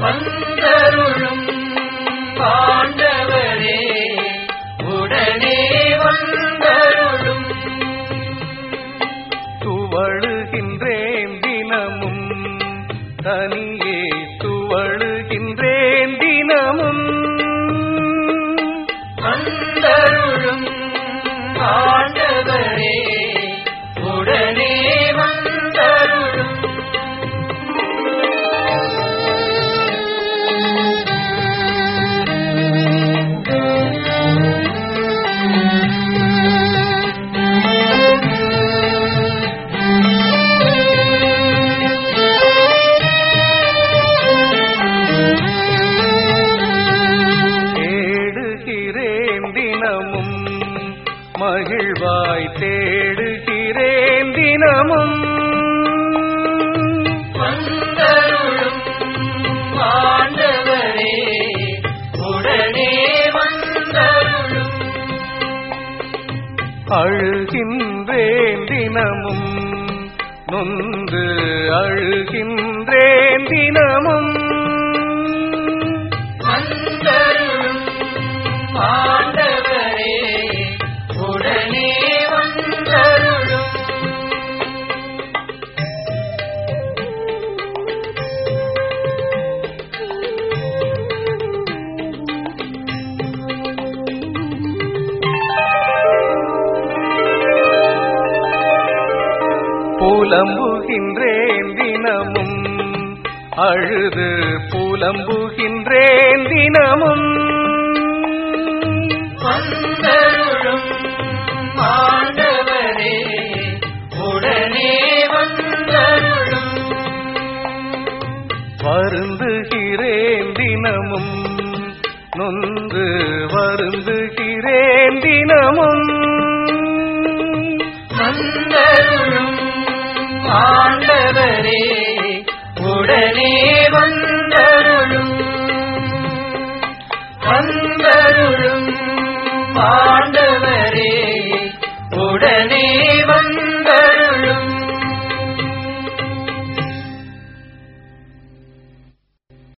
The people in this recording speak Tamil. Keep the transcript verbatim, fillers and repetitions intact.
வந்தருளும் ஆண்டவரே உடனே வந்தருளும். துவழுகின்றேன் தினமும் தனியே துவழுகின்றேன் தினமும் வந்தருளும் ஆண்டவரே உடனே வந்தருளும். தினமும் மகிழ்வாய் தேடுகிறேன் தினமும் வந்தருளும் ஆண்டவரே உடனே வந்தருளும். அழுகின்றேன் தினமும் நொந்து அழுகின்றேன் தினமும் வந்தருளும் ஆண்டவரே உடனே வந்தருளும். புலம்புகின்றேன் தினமும் அழுது புலம்புகின்றேன் தினமும் வந்தருளும் ஆண்டவரே உடனே வந்தருளும். வருந்துகிறேன் தினமும் நொந்து வருந்துகிறேன் தினமும் வந்தருளும் ஆண்டவரே உடனே வந்தருளும். வந்தருளும் ஆண்டவரே